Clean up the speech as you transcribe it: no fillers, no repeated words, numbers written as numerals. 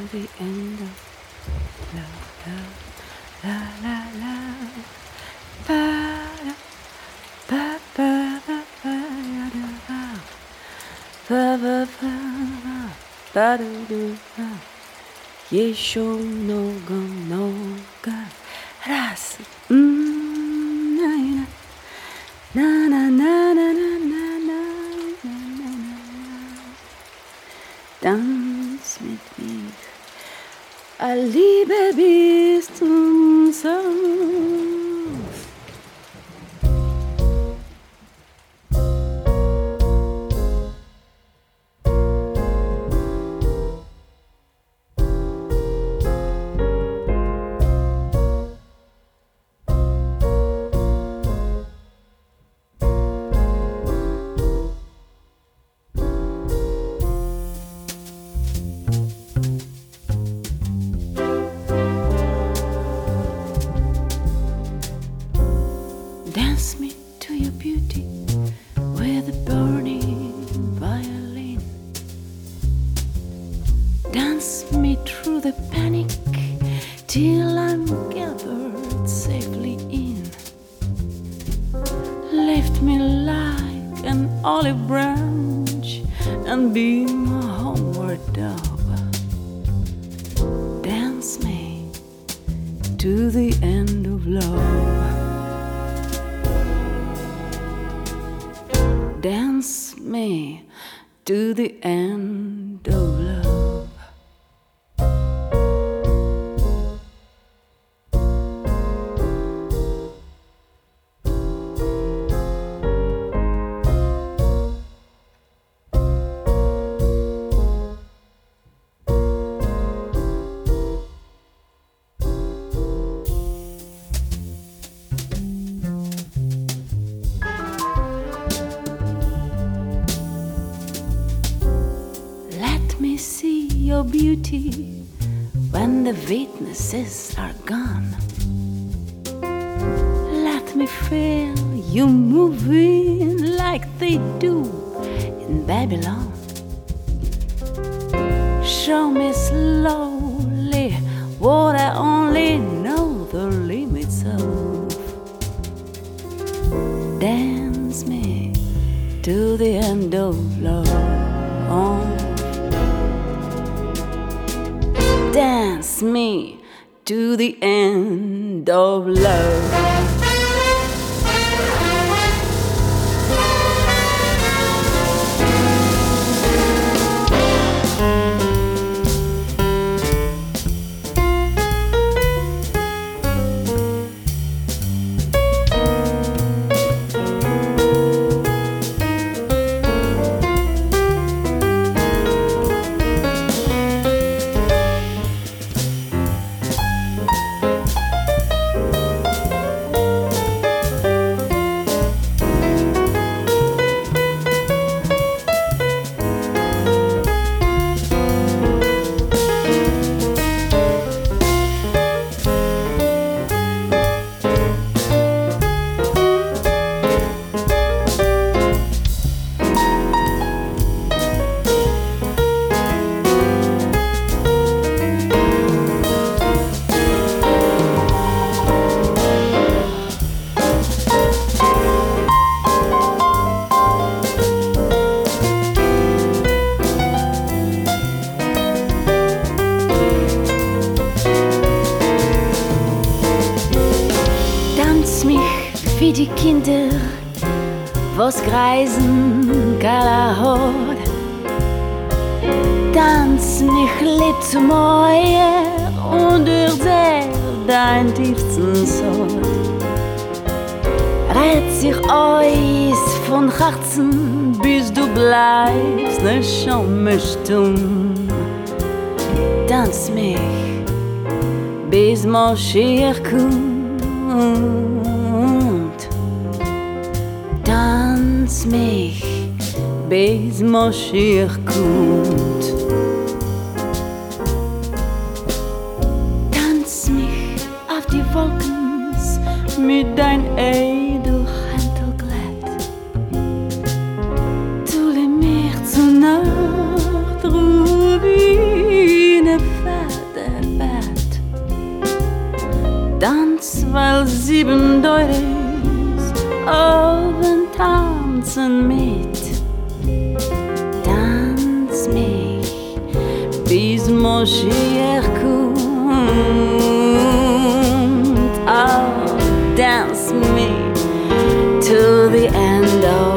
the end of love, la la la, ba ba ba ba ba ba ba ba ba do ba. Еще много раз. Na na na na na na na na na na. Tanz mit mir, Liebe bis zum Sonntag. Dance me to your beauty with a burning violin. Dance me through the panic till I'm gathered safely in. Lift me like an olive branch and be my homeward dove. Dance me to the end of love. Dance me to the end of love. See your beauty when the witnesses are gone. Let me feel you moving like they do in Babylon. Show me slowly what I only know the limits of. Dance me to the end of love. Dance me to the end of love. Tanz mich wie die Kinder, was greisen Galahad. Tanz mich lieb zum Meer und erzähl dein tiefsten Soll. Rät sich eus von Herzen, bis du bleibst ne schon stumm. Tanz mich, bis Moschiach kommt. Tanz mich, bis Moschiach kommt. Tanz mich auf die Wolken mit dein Edelhändel glatt. Tu mir zu Nacht, Rubine fett. Deures oben tanzen mit. Tanz mich, bis Moschiach kommt. Oh, dance me to the end of